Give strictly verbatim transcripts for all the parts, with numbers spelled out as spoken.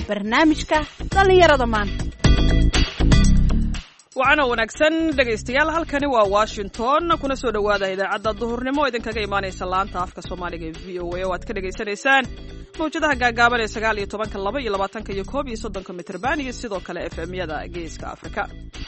barnaamijka dhallinyarada maanta. wacana wanaagsan dhegaystayaal, halkani waa Washington, kuna soo dhawaada idaacadda duhurnimo oo idinkaga imaanaysa laanta afka Soomaaliga ee V O A oo aad ka dhageysanaysaan mawjadaha gaagaaban ee sagaal iyo tobanka, laba iyo labaatanka iyo koob iyo soddonka mitirban iyo sidoo kale F M-yada Geeska Afrika.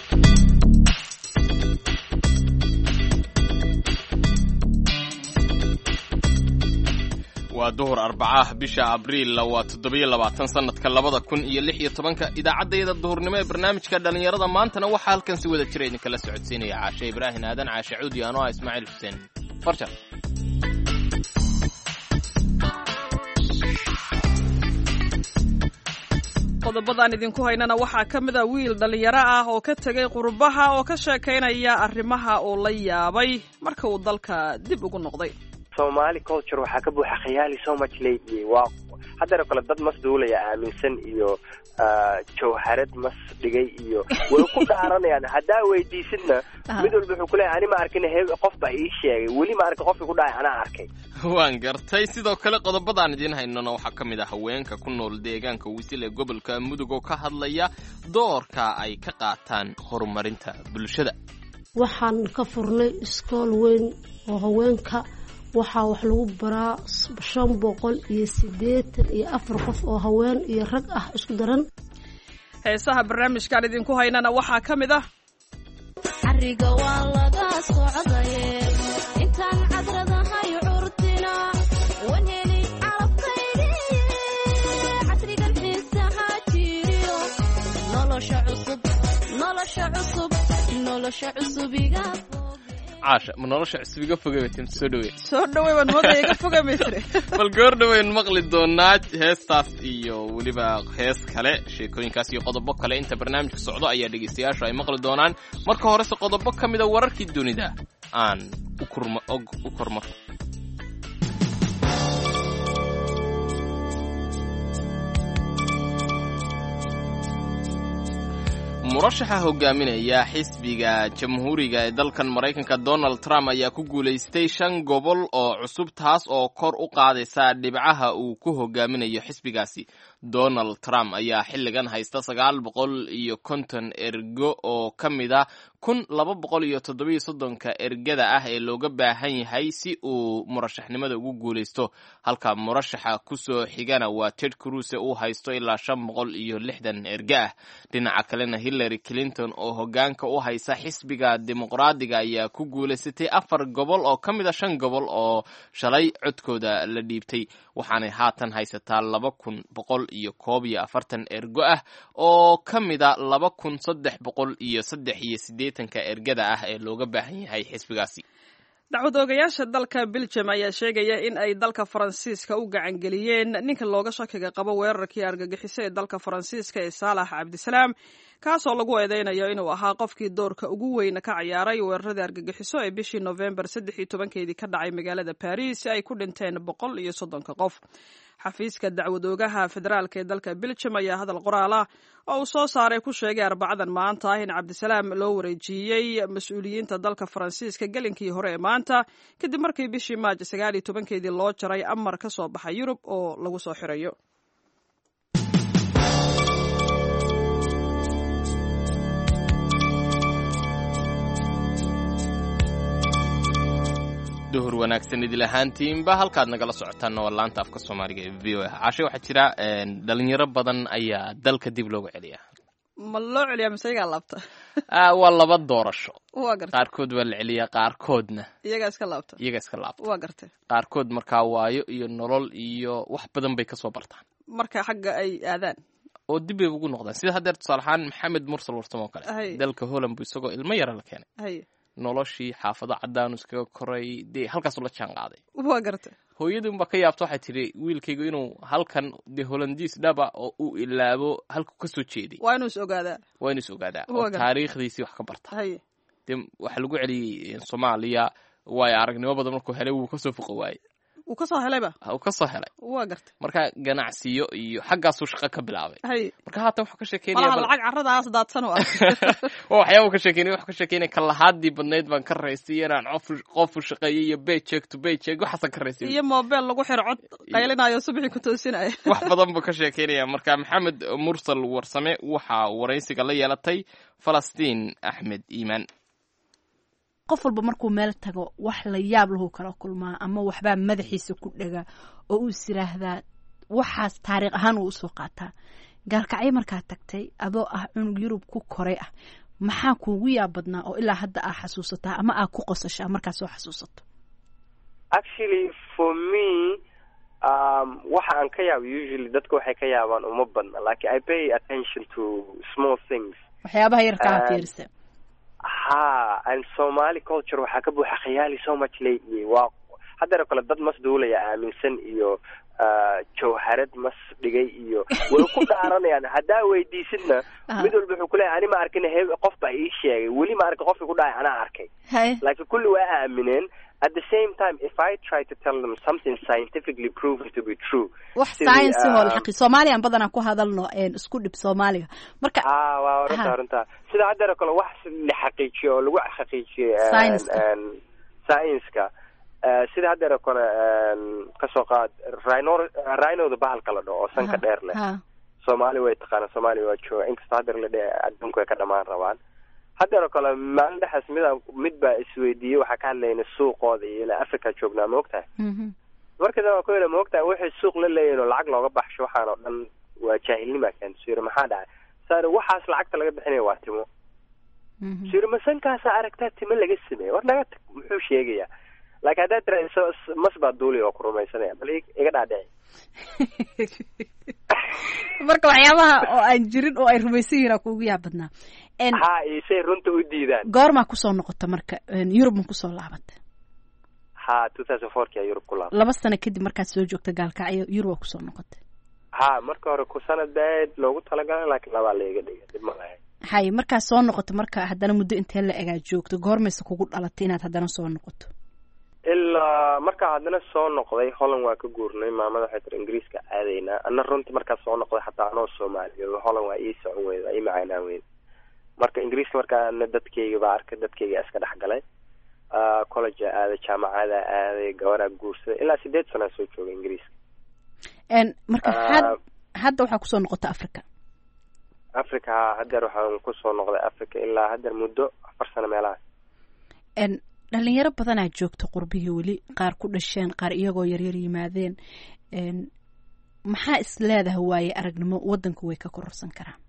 waa duhur arbacaah bisha abriil waa toddobiyo labaatan sanadka labada kun iyo lix iyo tobanka. idaacadayda duhurnimo ee barnaamijka dhalinyarada maantana waxaa halkan si wada jira idinkala socodsiinaya caashe ibraahin aadan, caashe cuudi, anoo ah ismaaciil xuseen farjar. qodobadaan idinku haynana waxaa ka mid a wiil dhallinyaro ah oo ka tegay qurbaha oo ka sheekaynaya arrimaha uu la yaabay marka uu dalka dib ugu noqday. Somali culture waxaa ka buuxa khiyaali so much lately. waa haddana kale dad mas duulaya aaminsan iyo jawharad mas dhigay iyo way ku dhaaranayaan. haddaa weydiisidna mid walba wuxuu ku leeyahay ani ma arkin, qof baa ii sheegay, weli ma arkin, qofkii ku dhacay anaa arkay. waan gartay. sidoo kale qodobadaan idiin haynona waxaa ka mid ah haweenka ku nool deegaanka wisil ee gobolka mudug oo ka hadlaya doorka ay ka qaataan horumarinta bulshada. waxaan ka furnay iskool weyn oo haweenka waxaa wax lagu baraa shan boqol iyo siddeetan iyo afar qof oo haween iyo rag ah isku daran. heesaha barnaamijkaan idinku haynana waxaa ka mid ah ariga waa laga socdaye intaan cadradahay curtina wanheli calabkaydi casrigan xiisaha jiriyo nolosha cusub nolosha cusub nolosha cusubiga caasha ma nolosha cusub iga fogay watin soo dhaweey soo dhaweey waan mooday iga fogay mitre bal goor dhaweyn maqli doonaa heestaas iyo weliba hees kale, sheekooyinkaas iyo qodobo kale inta barnaamijka socdo ayaa dhegeystayaashu ay maqli doonaan. marka horese qodobo ka mid a wararkii dunida aan u kurma og u kormarno. murashaxa hogaaminaya xisbiga jamhuuriga ee dalkan Maraykanka Donald Trump ayaa ku guulaystay shan gobol oo cusub, taas oo kor u qaadaysa dhibcaha uu ku hogaaminayo xisbigaasi. Donald Trump ayaa xilligan haysta sagaal boqol iyo konton ergo oo ka mid ah kun laba boqol iyo toddoba iyo soddonka ergada ah ee looga baahan yahay si uu murashaxnimada ugu guulaysto, halka murashaxa kusoo xigana waa Ted Cruz uu haysto ilaa shan boqol iyo lixdan erga ah. dhinaca kalena Hillary Clinton oo hogaanka u haysa xisbiga dimuqraadiga ayaa ku guulaysatay afar gobol oo ka mid a shan gobol oo shalay codkooda la dhiibtay, waxaanay haatan haysataa laba kun boqol iyo koob iyo afartan ergo ah oo ka mid a laba kun saddex boqol iyo saddex iyo siddeetanka ergada ah ee looga baahan yahay xisbigaasi. dacwad oogayaasha dalka Belgium ayaa sheegaya in ay dalka Faransiiska u gacan geliyeen ninka looga shakiga qabo weerarkii argagixisay ee dalka Faransiiska ee Salah Abdeslam, kaasoo lagu eedeynayo inuu ahaa qofkii doorka ugu weyn ka ciyaaray weeraradii argagixiso ee bishii November saddex iyo tobankeedii ka dhacay magaalada Paris ay ku dhinteen boqol iyo soddonka qof. xafiiska dacwad oogaha federaalka ee dalka Belgium ayaa hadal qoraal ah oo uu soo saaray ku sheegay arbacadan maanta ah in Cabdisalaam loo wareejiyey mas-uuliyiinta dalka Faransiiska gelinkii hore ee maanta kadib markii bishii Maaj sagaal iyo tobankeedii loo jaray amar ka soo baxay Yurub oo lagu soo xirayo. duhur wanaagsan idil ahaantiinba, halkaad nagala socotaanna waa laanta afka Soomaaliga ee V O A. caashe waxaa jira dhalinyaro badan ayaa dalka dib loogu celiyaa. ma loo celiyaa mise iyagaa laabta? waa laba doorasho. waa gartay. qaarkood waa la celiyaa, qaarkoodna iyagaa iska laabta. iyagaa iska laabta. waa gartay. qaarkood markaa waayo iyo nolol iyo wax badan bay kasoo bartaan marka xagga ay aadaan oo dib bay ugu noqdaan. sida haddeer tusaale ahaan Maxamed Mursal Warsamo oo kale dalka Holland buu isagoo ilmo yara la keenay, noloshii xaafado cadaan iskaga koray, dee halkaasuu la jaan qaaday. waa gartay. hooyadii unba ka yaabta, waxay tidhi wiilkaygu inuu halkan dee Hollandiis dhaba oo uu ilaabo halku ka soo jeeday. waa inuu is ogaadaa. waa inuu is ogaadaa oo taariikhdiisii wax ka barta. dee waxaa lagu celiyey Soomaaliya, waayo aragnimo badan markuu helay wuu kasoo foqo waayey. uu ka soo helayba uu ka soo helay waa gartay marka ganacsiyo iyo xaggaasuu shaqo ka bilaabay hay marka haatan wuxuu ka sheekeynaya malaha lacag carradaas daadsan oo ah waa waxyaaba uu ka sheekeynaya wuxuu ka sheekeynaya kalahaadii badnayd baan ka raystay inaan qof qof u shaqeeyay iyo paycheck to paycheck waxaasan ka raystay iyo mobile lagu xiro cod qaylinayo subaxii ku toosinaya wax badan buu ka sheekeynaya marka maxamed mursal warsame waxa waraysiga la yeelatay falastiin axmed iimaan qof walba markuu meel tago wax la yaab lahu kala kulmaa ama waxbaa madaxiisa ku dhaga oo uu is yiraahdaa waxaas taariikh ahaan uu usoo qaataa gaalkacyo markaa tagtay adoo ah cunug yurub ku koray ah maxaa kuugu yaab badnaa oo ilaa hadda aa xasuusataa ama aa ku qosashaa markaa soo xasuusato actually for me um waxa aan ka yaabo usually dadka waxay ka yaabaan uma badna like I pay attention to small things waxyaabaha yarkaa fiirsa ha and Somali culture waxa ka buuxa khiyaali so much lately waa hadda kale dad masduulaya aaminsan iyo jawharad mas dhigay iyo way ku dhaaranayaan hadaa weydiisidna mid walba wuxuu ku leeyahay ani ma arkin qof baa ii sheegay weli ma arkin qofkii ku dhaay ana arkay laakiin kulli waa aamineen at the same time if I try to tell them something scientifically proven to be true wax science oo xaqi Soomaaliya badan ku hadalno een isku dhib Soomaaliga marka ah waa runta runta sida hadda kale wax la xaqiijiyo oo lagu xaqiijiyo een science-ka sida hadda kale ka soo qaad rhino rhino da bahalka la dhaho sanka dheer leh Soomaali way taqaan Soomaali waa jooga inkasta hadda la dhahay adduunka ay ka dhamaan rabaan hadda kale maalin dhaxas mid mid baa isweydiiyay waxa ka hadlayna suuqooda iyo ilaa Afrika joognaa ma ogtahay marka daa ku ma ogtahay wixii suuq la leeyahay lacag looga baxsho waxaan oo dhan waa jaahilnimo kan sir maxaa dhacay saar waxaas lacagta laga bixinayo waa timo sir masankaas aragtaa timo laga sameeyo war laga muxuu sheegayaa laakiin hadda tiraahdo masbaa duuli oo ku rumaysanaya bal iga dhaadhicay marka waxyaabaha oo aan jirin oo ay rumaysan yihiin kuugu yaab badnaa en ha isay runta u diidaan goorma ku soo noqota marka Yurub ma ku soo laabatay ha two thousand four ka Yurub ku laabatay laba sano kadib markaad soo joogtay gaalkacyo Yurub ku soo noqotay ha marka hore ku sanadeed loogu talagalay laakiin laba la iga dhigay dib ma lahayn hay marka soo noqoto marka haddana muddo intee la egaa joogto goormaysa kugu dhalatay inaad haddana soo noqoto ilaa markaa haddana soo noqday Holland waa ka guurnay maamada waxay tir Ingiriiska aadayna ana runtii markaa soo noqday xataa anoo Soomaaliya Holland waa ii socon weyd ay macaynaa weyd marka Ingiriiska markaa dadkayga baa arkay dadkayga iska dhaxgalay ah college aada jaamacada aada gawara guursaday ilaa sideed sano soo joogay Ingiriiska en marka had hadda waxa ku soo noqotay Afrika Afrika hadda waxaan ku soo noqday Afrika ilaa hadda muddo afar sano meelaha en dhalinyaro badan aad joogto qurbihii weli qaar ku dhasheen qaar iyagoo yaryar yimaadeen een maxaa is leedahay waaye aragnimo wadanku way ka kororsan karaan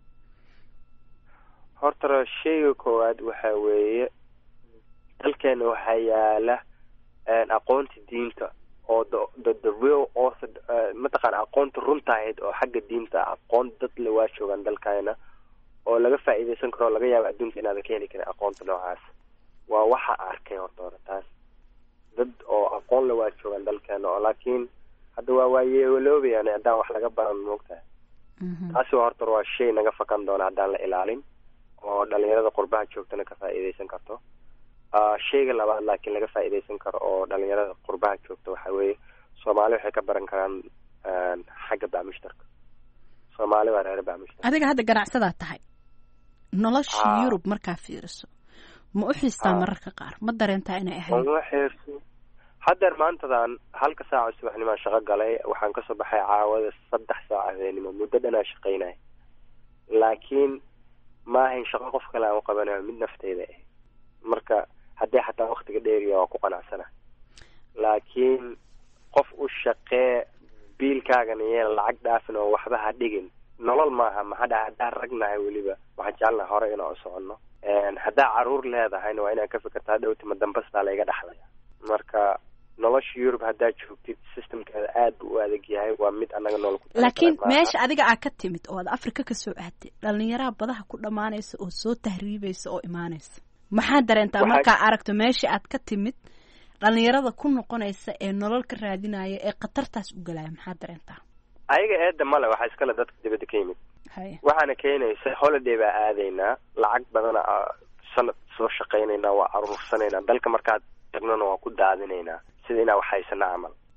horta shayga koowaad waxa weeye dalkeena waxaa yaala aqoonta diinta oo the the real author mataqaan aqoonta runta ahayd oo xagga diinta aqoon dad la waa joogaan dalkeena oo laga faa'iideysan karo laga yaabo adduunka inaad ka heli karin aqoonta noocaas waa waxa arkay horta taas dad oo aqoon la waa joogan dalkeena oo laakiin hadda waa waaye waloobayaan haddaan wax laga baran moogtahay taasi horta waa shay naga fakan doona haddaan la ilaalin oo dhalinyarada qurbaha joogtana ka faa'iideysan karto shayga labaad laakiin laga faa'iideysan karo oo dhalinyarada qurbaha joogta waxa weeye Soomaali waxay ka baran karaan xagga baamushtarka Soomaali waa reer baamushtarka adiga hadda ganacsada tahay nolosha Yurub markaa fiiriso ma u xiistaa mararka qaar ma dareentaa inay ahayd ma xiirso hadda maantadan halka saac subaxnimo shaqo galay waxaan ka soo baxay caawada saddex saac habeenimo muddo dhan aan shaqeynay laakiin ma ahayn shaqo qof kale aan u qabanayo mid nafteyda ah marka haddii xataa waqtiga dheeriya waa ku qanacsana laakiin qof u shaqee biilkaagana yeel lacag dhaafin oo waxba ha dhigin nolol maaha maxaa dhaha haddaan ragnahay weliba waxaan jecelnahay hore inaan u soconno haddaa caruur leedahayna waa inaan ka fikirtaa dhowti ma dambastaa layga dhaxlaya marka nolosha Yurub haddaa joogtid systemkeeda aad buu u adag yahay waa mid annaga nolol ku laakiin meesha adiga aad ka timid oo aad Afrika ka soo aaday dhalinyarada badaha ku dhamaanaysa oo soo tahriibaysa oo imaanaysa maxaa dareentaa markaa aragto meesha aad ka timid dhalinyarada ku noqonaysa ee nolol ka raadinaya ee qatartaas u galaya maxaa dareentaa ayaga eedda male waxa iskala dadka dibadda ka yimid waxaana keenaysa holiday baa aadaynaa lacag badana sanad soo shaqaynaynaa waa aruursanaynaa dalka markaad tagnana waa ku daadinaynaa sida inaa wax haysana camal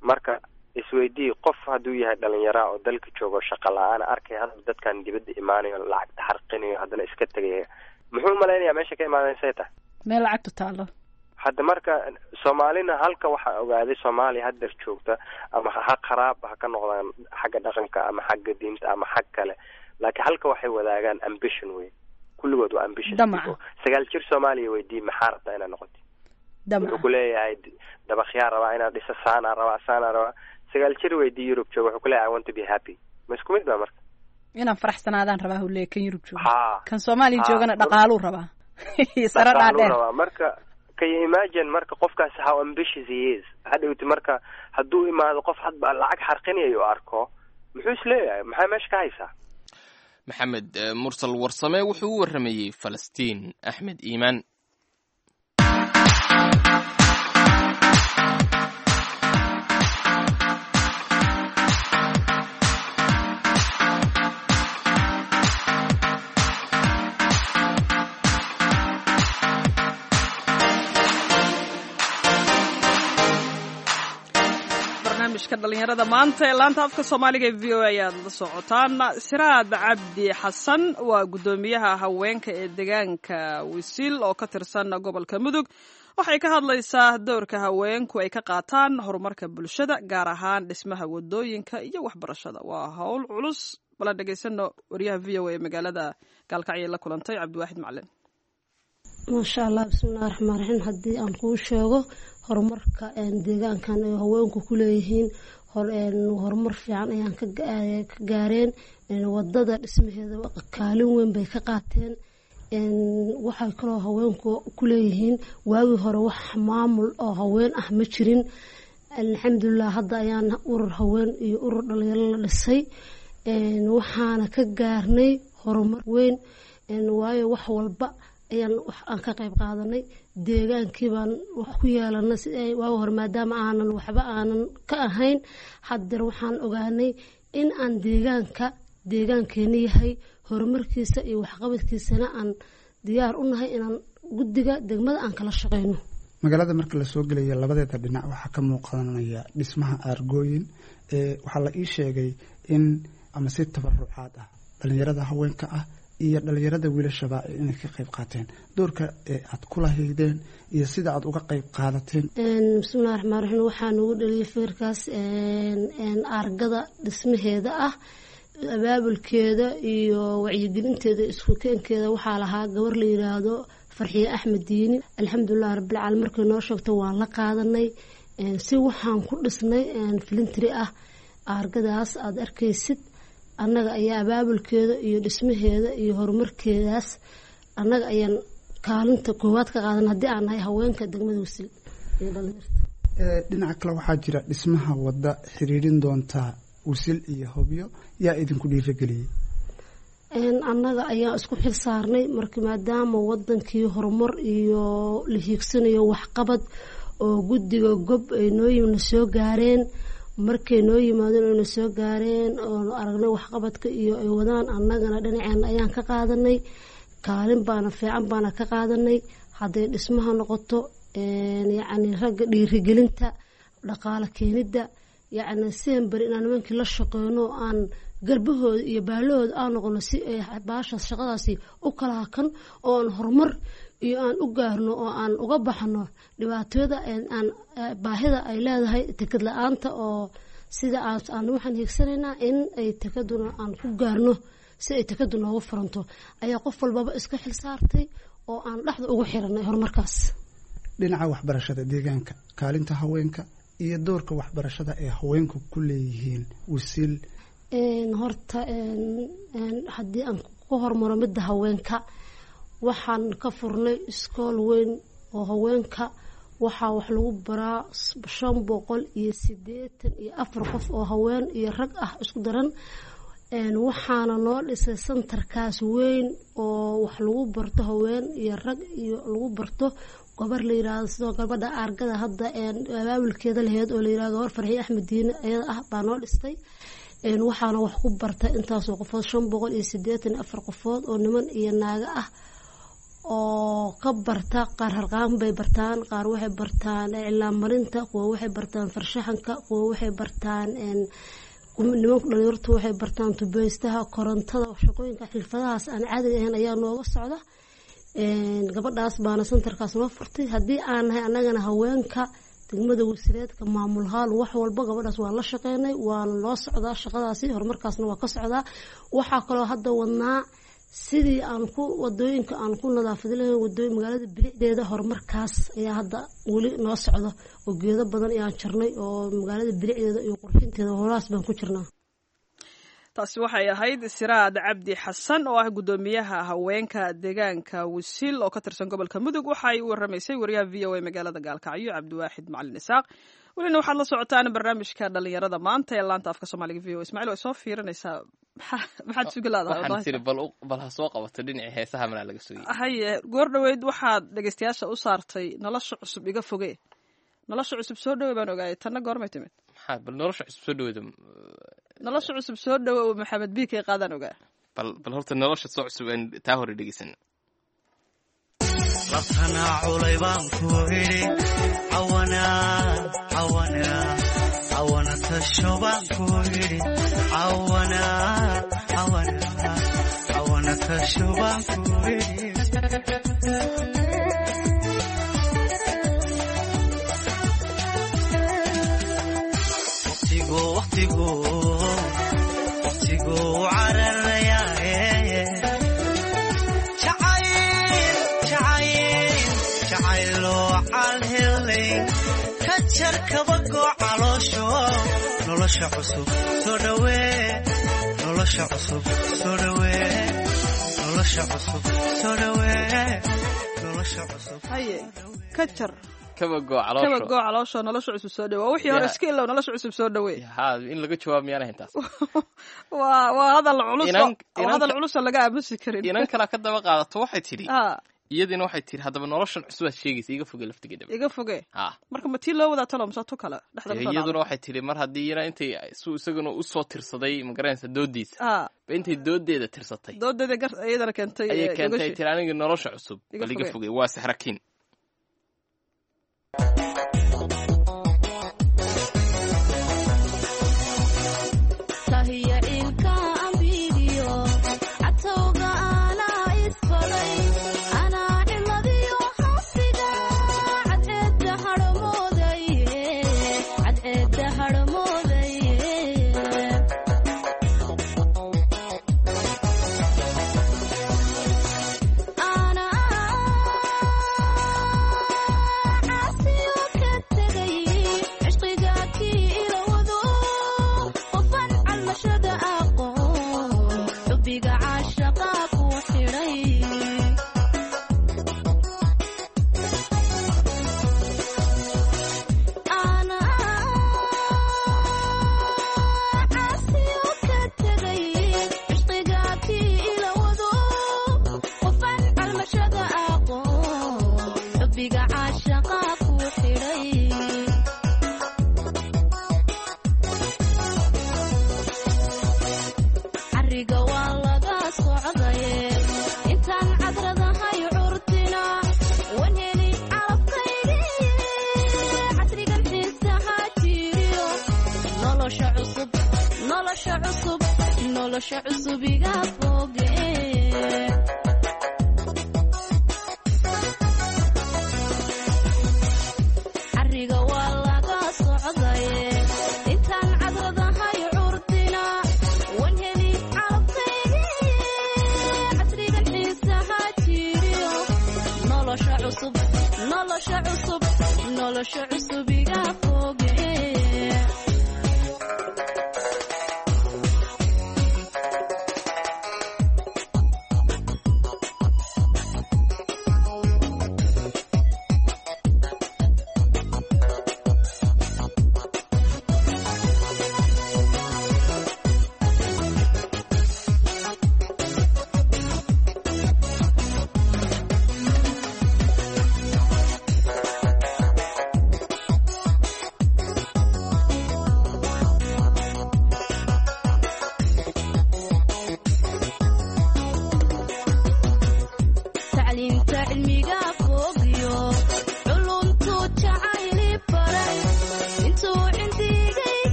marka isweydii qof hadduu yahay dhalinyara oo dalka joogo shaqa la-aan arkay hadda dadkan dibadda imaanayo lacagta xarqinayo haddana iska tegaya muxuu malaynayaa meesha ka imaadaysay tahay meel lacagtu taalo hadda marka soomaalina halka waxaa ogaaday soomaaliya haddeer joogta ama ha qaraab ha ka noqdaan xagga dhaqanka ama xagga diinta ama xag kale laakiin halka waxay wadaagaan ambition wey kulligood waa ambition sagaal jir soomaaliya weydii maxaa rabtaa inaad noqoti wuxuu ku leeyahay dabakyaa rabaa inaad dhisa saana rabaa saana rabaa sagaal jir weydii Yurub jooga wuxuu ku leeyahay I want to be happy ma isku mid ba marka inaan faraxsanaadaan rabaa uu leeyahay kan Yurub jooga kan Soomaaliya joogana dhaqaalu rabaa sara dhaadheer marka can you imagine marka qofkaas how ambitious he is hadhowti marka hadduu imaado qof hadba lacag xarqinayo arko muxuu isleeyahay maxay meesha ka haysaa maxamed mursal warsame wuxuu u waramayay Falastiin Axmed Iimaan barnaamijka dhalinyarada maanta ee laanta afka Soomaaliga ee V O A ayaad la socotaan. Siraad Cabdi Xasan waa gudoomiyaha haweenka ee deegaanka Wisil oo ka tirsan gobolka Mudug. Waxay ka hadlaysaa doorka haweenku ay ka qaataan horumarka bulshada gaar ahaan dhismaha wadooyinka iyo waxbarashada. Waa hawl culus bala dhageysano wariyaha V O A ee magaalada Gaalkacyo la kulantay Cabdiwaaxid Macalin. ما شاء الله بسم الله الرحمن الرحيم هدي أن كل شيء هرمرك إن ديجان كان هواين كليهين هر إن هرمر في عن يعني كجارين إن وضد اسمه هذا كالون وين بيكقاتين إن واحد كله هواين كليهين واوي هروح معمول أو هواين أحمشرين الحمد لله هذا يعني أور هواين يور يلا للسي إن وحنا كجارني هرمر وين إن واي وحول بق ayaan wax aan ka qayb qaadanay deegaankii baan wax ku yeelanay si ay waa hor maadaama aanan waxba aanan ka ahayn haddana waxaan ogaanay in aan deegaanka deegaankeena yahay horumarkiisa iyo waxqabadkiisana aan diyaar u nahay inaan guddiga degmada aan kala shaqeyno magaalada marka la soo gelayo labadeeda dhinac waxa ka muuqanaya dhismaha argooyin ee waxa la ii sheegay in ama si tabarucaad ah dhalinyarada haweenka ah iyo dhalinyarada wiilashaba inay ka qayb qaateen doorka ee aad kula haydeen iyo sida aad uga qayb qaadateen een bismillaahir rahmaanir rahiim waxaan ugu dhaliyay feerkaas een een argada dhismaheeda ah abaabulkeeda iyo wacyigelinteeda isku keenkeeda waxaa lahaa gabar la yiraahdo Farxiye Axmed Diini alxamdulillaah rabbil caalamiin markii noo sheegto waan la qaadanay een si waxaan ku dhisnay een filintri ah argadaas aad arkaysid annaga ayaa abaabulkeeda iyo dhismaheeda iyo horumarkeedaas annaga ayaan kaalinta koowaad ka qaadan haddii aan nahay haweenka degmada Wisil iyo dhalinyarta ee dhinaca kale waxaa jira dhismaha wada xiriirin doonta Wisil iyo Hobyo yaa idinku dhiirigeliyay een annaga ayaa isku xil saarnay markii maadaama wadankii horumar iyo la hiigsanayo waxqabad oo guddiga gob ay nooyimna soo gaareen markay noo yimaadeen oo soo gaareen oo aragnay waxqabadka iyo ay wadaan annagana dhinaceen ayaan ka qaadanay kaalin baana fiican baana ka qaadanay haday dhismaha noqoto een yaani ragga dhiirigelinta dhaqaale keenida yaani seen bari inaan nimankii la shaqeeyno aan galbahooda iyo baalahooda aan noqono si ay baasha shaqadaasi u kala hakan oo aan horumar iyo aan u gaarno oo aan uga baxno dhibaatada aan baahida ay leedahay tikad la'aanta oo sida aan waxaan hiigsanayna in ay tikaduna aan ku gaarno si ay tikaduna ugu furanto ayaa qof walba iska xil saartay oo aan dhaxda ugu xiranay horumarkaas dhinaca waxbarashada deegaanka kaalinta haweenka iyo doorka waxbarashada ee haweenku ku leeyihiin Wisil een horta een een hadii aan ku hormaro midda haweenka waxaan ka furnay iskool weyn oo haweenka waxaa wax lagu baraa shan boqol iyo siddeetan iyo afar qof oo haween iyo rag ah isku daran een waxaana loo dhisay santarkaas weyn oo wax lagu barto haween iyo rag iyo lagu barto gabar la yiraahdo sidoo gabadha argada hadda een abaabulkeeda lahayd oo la yiraahdo Farxiye Axmed Diini ayada ah baa noo dhistay een waxaana wax ku barta intaas oo qofood shan boqol iyo siddeetan iyo afar qofood oo niman iyo naaga ah oo ka barta qaar harqaan bay bartaan, qaar waxay bartaan iclaan marinta, kuwa waxay bartaan farshaxanka, kuwa waxay bartaan nimanka dhalinyartu waxay bartaan tubeystaha, korontada, shaqooyinka xirfadahaas aan caadiga ahayn ayaa nooga socda. gabadhaas baana santarkaas noo furtay. haddii aan nahay annagana haweenka degmada wasiireedka maamul haal wax walba gabadhaas waa la shaqeynay, waana loo socdaa shaqadaasi, horumarkaasna waa ka socdaa. waxaa kaloo hadda wadnaa sidii aan ku wadooyinka aan ku nadaafad lahayn wadooyin magaalada bilicdeeda, horumarkaas ayaa hadda weli noo socda oo geedo badan ayaan jarnay oo magaalada bilicdeeda iyo qurxinteeda holaas baan ku jirnaa. taasi waxay ahayd Siraad Cabdi Xasan oo ah gudoomiyaha haweenka deegaanka Wasiil oo ka tirsan gobolka Mudug. waxay u waramaysay wariyaha V O A magaalada Gaalkacyo Cabdiwaaxid Macalin Isaaq. walina waxaad la socotaan barnaamijka dhalinyarada maanta ee laanta afka Soomaaliga V O A. Ismaaciil way soo fiirinaysaa maxaad sugilaadahay waxaan tiri bal bal ha soo qabato dhinaca heesaha mana laga sugay. haye goor dhaweyd waxaad dhageystayaasha u saartay nolosha cusub iga foge. nolosha cusub soo dhaweey baan ogaayay tanna goormay timid. maxaa bal nolosha cusub soo dhaweedo nolosha cusub soo dhaweey Maxamed Biike qaadan ogaa. bal bal horta nolosha soo cusub aan taa hore dhageysan. labtana culay baan ku hiri awana awana awana tasho baan ku hiri awana awana awana tasho baan ku hiri waqtigu waqtigu waqtigu cararaya kajar kabago caloosho nolosha cusub soo dhawee nolosha cusub soo dhawee nolosha cusub soo dhawee nolosha cusub haye kajar kabago caloosho kabago caloosho nolosha cusub soo dhawee wixii hore iska ilaw nolosha cusub soo dhawee. ha in laga jawaab miyaan ahayn taas. waa waa hadal culus oo hadal culus laga aamusi karin. inan kala ka daba qaadato waxay tiri iyadina waxay tiri haddaba noloshan cusub aad sheegaysa iga foge laftigeeda iga foge. ha marka ma tii loo wadaa talo masato kale dhexda ka iyaduna waxay tiri mar haddii iyana intay suu isaguna u soo tirsaday ma garanaysa doodiisa ba intay doodeeda tirsatay doodeeda gar iyadana keentay ayay keentay tiri aniga nolosha cusub bal iga foge. waa saxrakin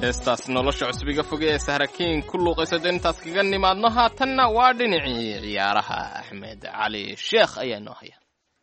heestaas nolosha cusbiga foge ee sahrakiin ku luuqayso dee intaas kaga nimaadno haatanna waa dhinacii ciyaaraha axmed cali sheekh ayaa noo haya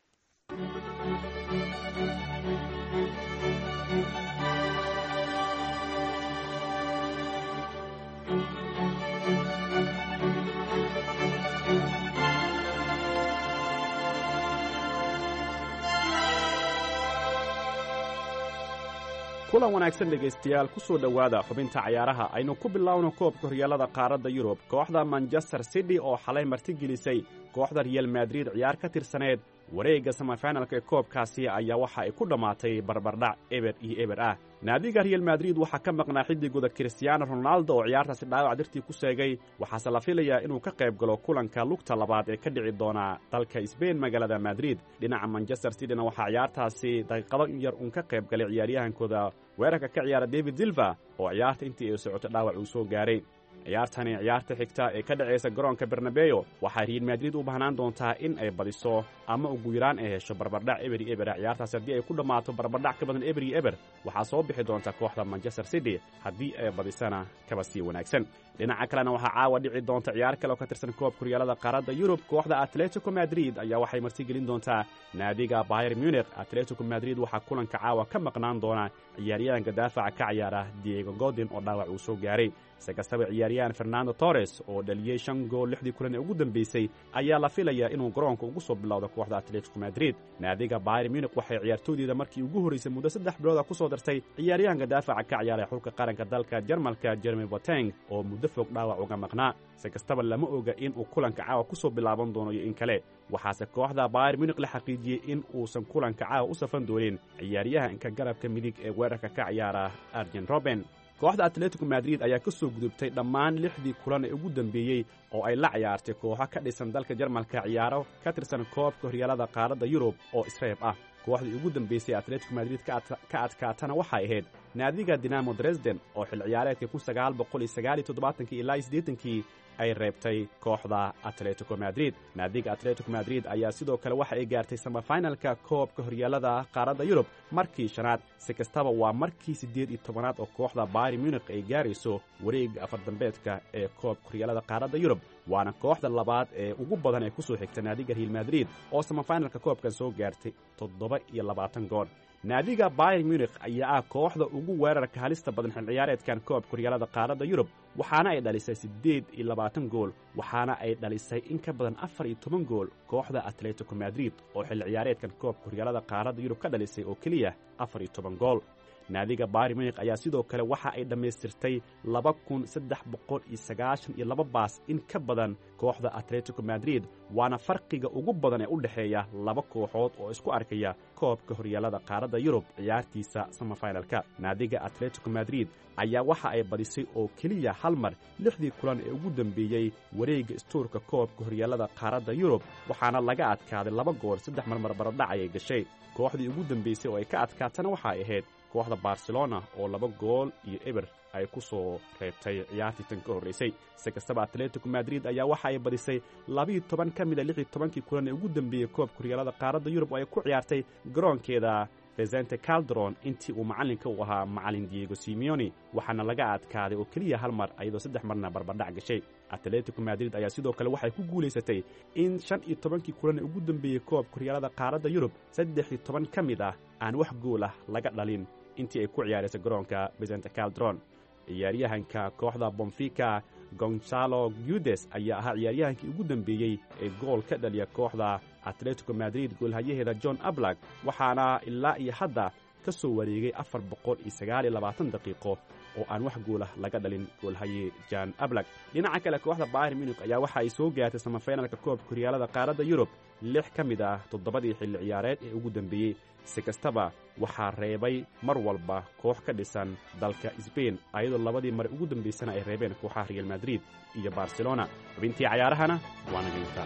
kulan wanaagsan dhegaystayaal ku soo dhowaada xubinta cayaaraha aynu ku bilowno koobka horyaalada qaaradda yurub kooxda manchester city oo xalay martigelisay kooxda real madrid ciyaar ka tirsaneed wareegga semifinalka ee koobkaasi ayaa waxa ay ku dhammaatay barbardhac eber iyo eber ah naadiga real madrid waxaa ka maqnaa xiddigooda cristiano ronaldo oo ciyaartaasi dhaawac dartii ku seegay waxaase la filayaa inuu ka qayb galo kulanka lugta labaad ee ka dhici doona dalka sbain magaalada madrid dhinaca manchester cityna waxaa ciyaartaasi daqiiqado yar uun ka qayb galay ciyaaryahankooda weerarka ka ciyaara david silva oo ciyaarta intii ay socoto dhaawac uu soo gaaray ciyaartani ciyaarta xigta ee ka dhacaysa garoonka bernabeyo waxaa real madrid u baahnaan doontaa in ay badiso ama ugu yaraan ay hesho barbardhac eber iyo eber ciyaartaasi haddii ay ku dhammaato barbardhac ka badan eber iyo eber waxaa soo bixi doonta kooxda manchester city haddii ay badisana kaba sii wanaagsan dhinaca kalena waxaa caawa dhici doonta ciyaar kale oo ka tirsan koobka horyaalada qaaradda yurub kooxda atletico madrid ayaa waxay martigelin doontaa naadiga bayer munich atletico madrid waxaa kulanka caawa ka maqnaan doona ciyaaryahanka daafaca ka ciyaara diego godin oo dhaawac uu soo gaaray se kastaba ciyaaryahan fernando torres oo dhaliyey shan gool lixdii kulan ee ugu dambeysay ayaa la filayaa inuu garoonka ugu soo bilowdo kooxda atletico madrid naadiga bayer munich waxay ciyaartooydeeda markii ugu horraysay muddo saddex bilooda ku soo dartay ciyaaryahanka daafaca ka ciyaara xulka qaranka dalka jarmalka jeremy boteng oo muddo fog dhaawac uga maqnaa se kastaba lama oga in uu kulanka caawa ku soo bilaaban doono iyo in kale waxaase kooxda bayer munich la xaqiijiyey in uusan kulanka caawa u safan doonin ciyaaryahanka garabka midig ee weerarka ka ciyaara arjen roben kooxda atletico madrid ayaa ka soo gudubtay dhammaan lixdii kulan ee ugu dambeeyey oo ay la ciyaartay kooxo ka dhisan dalka jarmalka ciyaaro ka tirsan koobka horyaalada qaaradda yurub oo isreeb ah kooxdii ugu dambeysay atletico madrid ka adkaatana waxay ahayd naadiga dinamo dresden oo xil ciyaareedkii kun sagaal boqol iyo sagaal iyo toddobaatankii ilaa iyo siddeetankii ay reebtay kooxda atletico madrid naadiga atletico madrid ayaa sidoo kale waxa ay gaartay semifinalka koobka horyaalada qaaradda yurub markii shanaad si kastaba waa markii siddeed iyo tobanaad oo kooxda bayer munich ay gaarayso wareegga afardambeedka ee koobka horyaalada qaaradda yurub waana kooxda labaad ee ugu badan ee ku soo xigta naadiga real madrid oo semifinalka koobkan soo gaartay toddoba iyo labaatan gool naadiga bayer munich ayaa ah kooxda ugu weerarka halista badan xil ciyaareedkan koobka horyaalada qaaradda yurub waxaana ay dhalisay siddeed iyo labaatan gool waxaana ay dhalisay in ka badan afar iyo toban gool kooxda atletico madrid oo xil ciyaareedkan koobka horyaalada qaaradda yurub ka dhalisay oo keliya afar iyo toban gool naadiga bayer munich ayaa sidoo kale waxa ay dhammaystirtay laba kun saddex boqol iyo sagaashan iyo laba baas in ka badan kooxda atletico madrid waana farqiga ugu badan ee u dhexeeya laba kooxood oo isku arkaya koobka horyaalada qaaradda yurub ciyaartiisa semifinalka naadiga atletico madrid ayaa waxa ay badisay oo keliya hal mar lixdii kulan ee ugu dambeeyey wareegga istuurka koobka horyaalada qaaradda yurub waxaana laga adkaaday laba gool saddex marmar baradhac ayay gashay kooxdii ugu dambeysay oo ay ka adkaatana waxa ay ahayd kooxda barcelona oo laba gool iyo eber ay ku soo reebtay ciyaartii tan ka horraysay si kastaba atletico madrid ayaa waxa ay badisay labiiyo toban ka mida lix iyo tobankii kulan ee ugu dambeeyey koobka horyaalada qaaradda yurub oo ay ku ciyaartay garoonkeeda Vicente Calderon intii uu macalinka u ahaa macalin Diego Simeone waxaana laga adkaaday oo kaliya hal mar ayadoo saddex marna barbardhac gashay Atletico Madrid ayaa sidoo kale waxay ku guuleysatay in shan iyo tobankii kulan ee ugu dambeeyey koobka horyaalada qaaradda Yurub saddex iyo toban ka mid ah aan wax gool ah laga dhalin intii ay ku ciyaaraysay garoonka Vicente Calderon ciyaaryahanka kooxda Benfica Gonzalo Guedes ayaa ahaa ciyaaryahankii ugu dambeeyey ee gool ka dhaliya kooxda Atletico Madrid goolhayaheeda John Oblak waxaana ilaa iyo hadda ka soo wareegay afar boqol iyo sagaal iyo labaatan daqiiqo oo aan wax gool ah laga dhalin goolhaye John Oblak dhinaca kale kooxda Bayern Munich ayaa waxa ay soo gaartay semifinalka koobka horyaalada qaaradda Yurub lix ka mid ah toddobadii xilli ciyaareed ee ugu dambeeyey si kastaba waxaa reebay mar walba koox ka dhisan dalka Spain ayadoo labadii mar ugu dambeysana ay reebeen kooxaha Real Madrid iyo Barcelona xubintii ciyaarahana waana geynta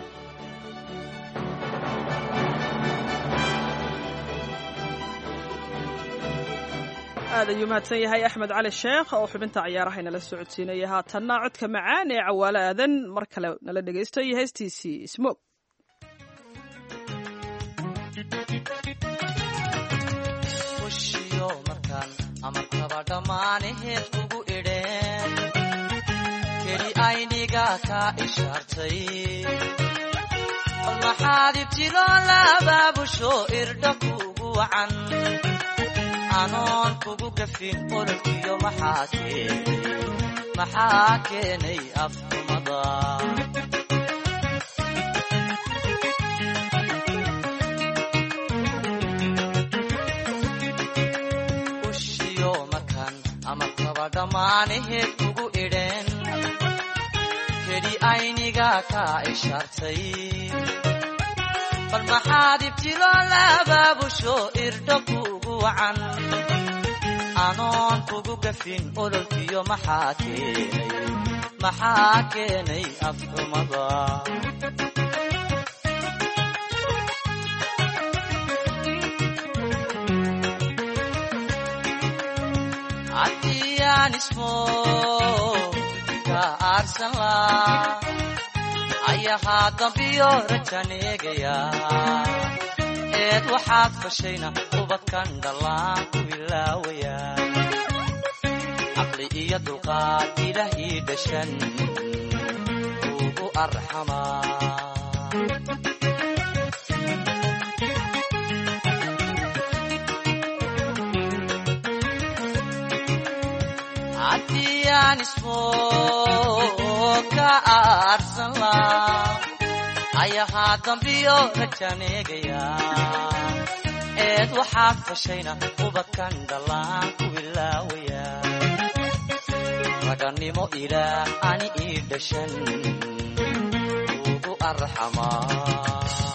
aad ayuu mahadsan yahay axmed cali sheekh oo xubinta ciyaaraha inala socodsiinaya haatanna codka macaan ee cawaale aadan mar kale nala dhegaysto iyo heestiisii ismoog ushiyo markaan ama kaba dhammaanaheed ugu ka ishaartay bal maxaad ibtiloo labaabusho irdha kugu wacan anoon kugu gafin ololkiyo maxaa keenay maxaa keenay afxumada ushiyo makan ama kaba dhammaanaheed kugu idheen keli ayniga ka ishaartay bal maxaad ibtiloo labaabusho irdha kugu wacan anoon kugu gafin ololkiyo maxaa keenay maxaa keenay afxumada haddiyaan ismo ka aarsan laa ayahaa dambiyo rajan eegaya eed waxaad fashayna ubadkan dhallaan ku ilaawaya caqli iyo dulqaad ilaah ii dhashan ugu arxamaa haddiyaan ismo ka aarsan laa ayahaa dambiyo rajan eegaya eed waxaad fashayna ubadkan dhallaan ku ilaawaya ragannimo ilaah ani ii dhashan ugu arxamaa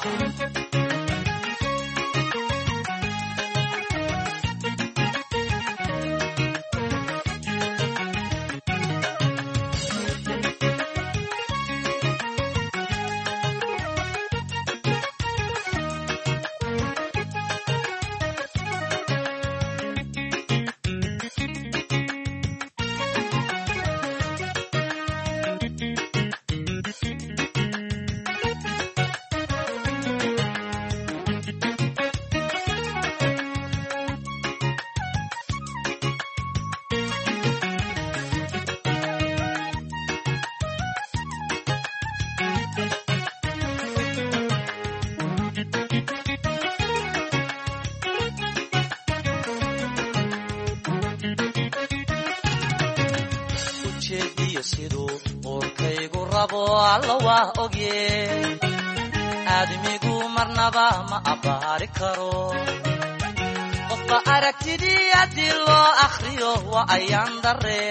aadmigu marnaba ma abbaari karo qofba aragtidii haddii loo akhriyo waa ayaan darre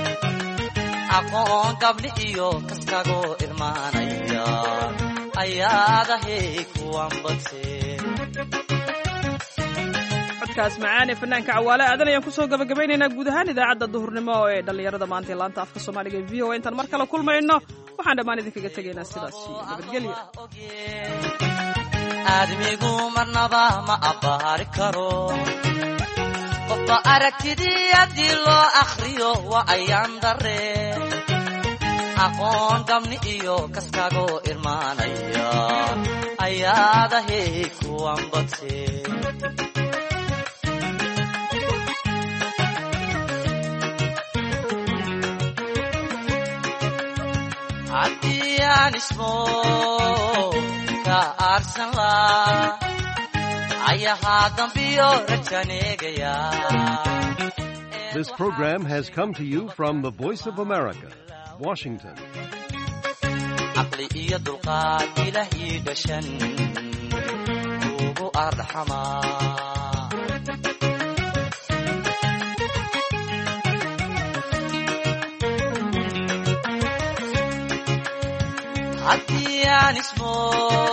aqoon gabdhi iyo kaskagoo irmaanaya ayaadahay kuwan badse codkaas macaane fanaanka cawaale aadan ayaan kusoo gabagabaynaynaa guud ahaan idaacadda duhurnimo ee dhallinyarada maanta ee laanta afka soomaaliga e v o intaan mar kale kulmayno waxaan dhammaan idinkaga tegaynaa sidaas nabadgelya aadmigu marnaba ma abbaari karo qofba aragtidii haddii loo akhriyo waa ayaan darre aqoon gabni iyo kaskagoo irmaanaya ayaadahay kuwan badse haddiyaan ismo ka aarsan laa ayahaa dambiyo rajan eegaya. This program has come to you from the Voice of America, Washington. caqli iyo dulqaad ilaah ii dhashan ugu arxamaa haddii aan ismo